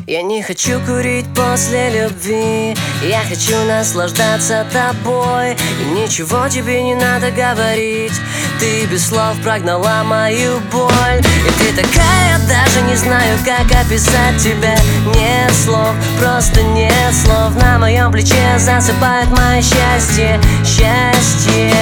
Я не хочу курить после любви, я хочу наслаждаться тобой. И ничего тебе не надо говорить, ты без слов прогнала мою боль. И ты такая, даже не знаю, как описать тебя. Нет слов, просто нет слов. На моем плече засыпает мое счастье, счастье.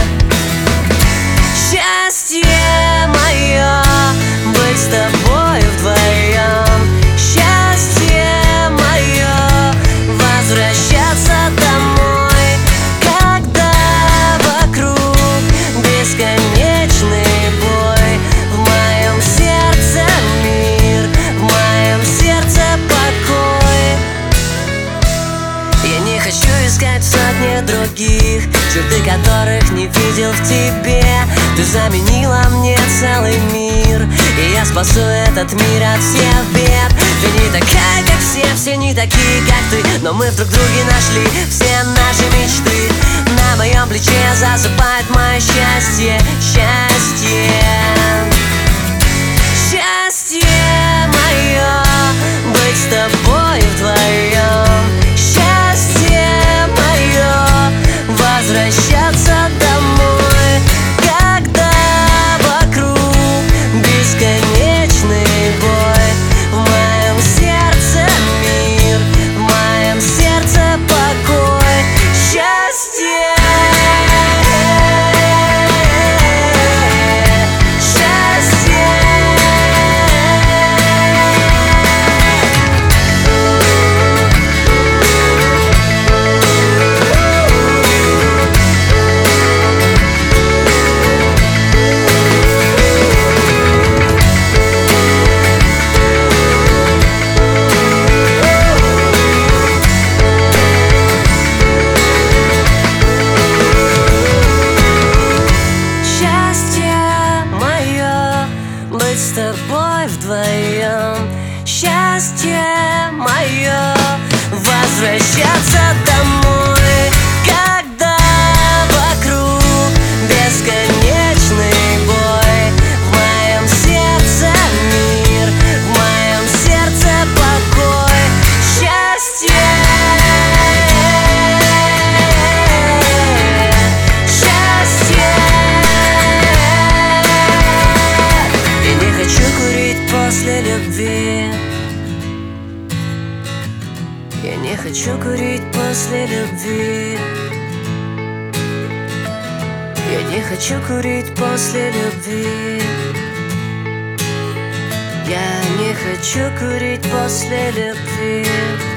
Счастье мое, быть с тобой вдвоем. Счастье мое, возвращаться домой, когда вокруг бесконечный бой. В моем сердце мир, в моем сердце покой. Я не хочу искать сотни других, черты которых не видел в тебе. Ты заменила мне целый мир, и я спасу этот мир от всех бед. Ты не такая, как все не такие, как ты, но мы в друг друге нашли все наши мечты. На моем плече засыпает мое счастье, счастье. Счастье мое, быть с тобой вдвоем. Счастье мое, возвращаться домой, когда вокруг бесконечный бой. В моем сердце мир, в моем сердце покой. Счастье. С тобой вдвоем. Счастье мое, возвращаться домой, когда вокруг бесконечный бой. В моем сердце мир, в моем сердце покой. Счастье. После любви я не хочу курить после любви. Я не хочу курить после любви. Я не хочу курить после любви.